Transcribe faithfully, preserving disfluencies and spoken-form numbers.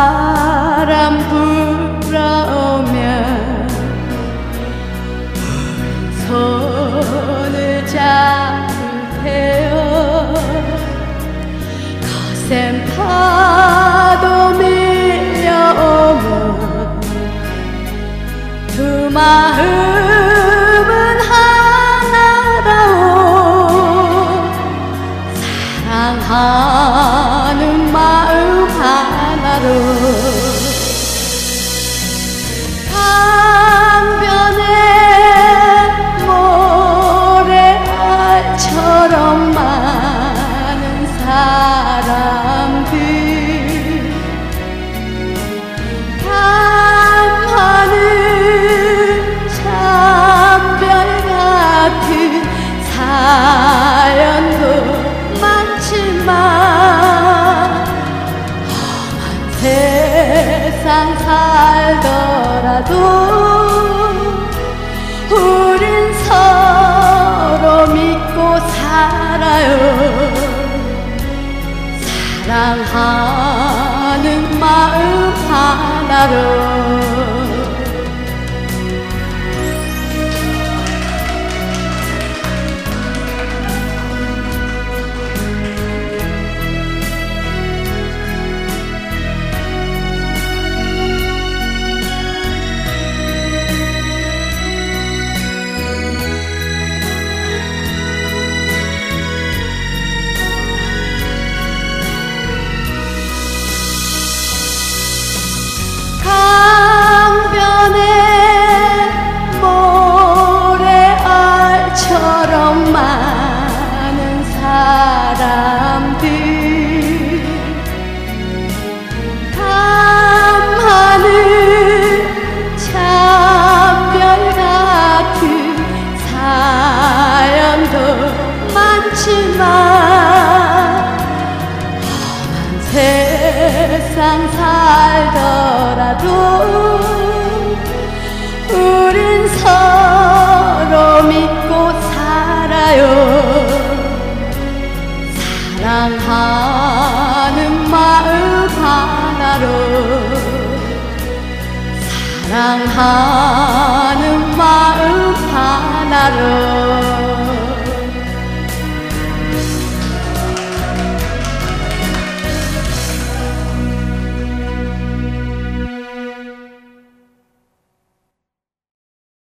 바람 불어오면 손을 잡을 테요. 거센 파도 밀려오면 두 마음은 하나라오. 사랑하는 마음 하나로 강변에 모래알처럼 많은 사람들 탐하는 참별 같은 사연도 많지만 험한 세상 살더라도 우린 서로 믿고 살아요. 사랑하는 마음 하나로 많은 사람들 탐하는 참별 같은 사연도 많지만 험한 세상 살더라도 우린 서로 믿고 살아요. 사랑하는 마음 하나로 사랑하는